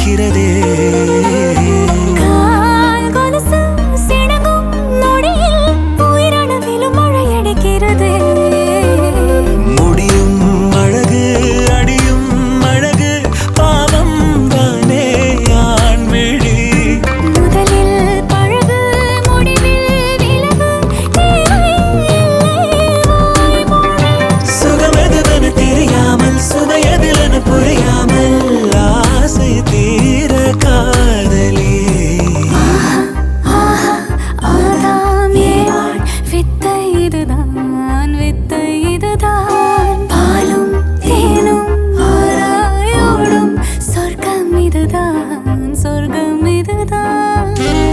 அழைக்கிறதே கால் கொலுசு சிணுங்கும் நொடியில் உயிரணுவிலும் மழையடிக்கிறது முடியும் அழகு அடியும் அழகு பாவம் தானே ஆண்விழி முதலில் பழகு முடிவில் விலகு சுகமெதுவென தெரியாமல் சுவையதிலென புரியாமல் ஆசை தீர காதலி ஆதாம் ஏவாள் வித்தை இதுதான் வித்தை இதுதான் பாலும் தேனும் ஆராயோடும் சொர்க்கம் இதுதான் சொர்க்கம் இதுதான்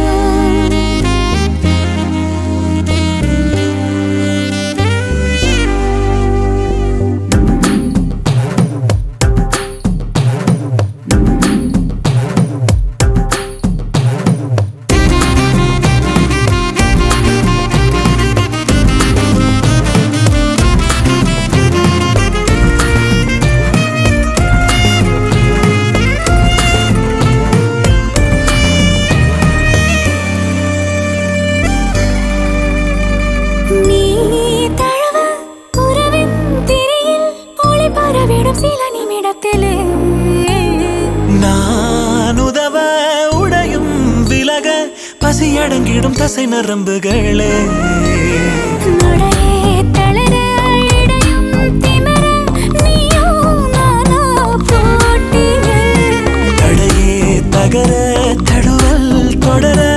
நீ தழுவ உறவின் திரையில் ஒளி பரவிடும் சில நிமிடத்திலே நான் உதவ உடையும் விலக பசியடங்கிடும் தசை நரம்புகளே நடையே தளர இடையும் திமிர நீயோ நானோ போட்டியில் தடையே தகர தடுவல் தொடர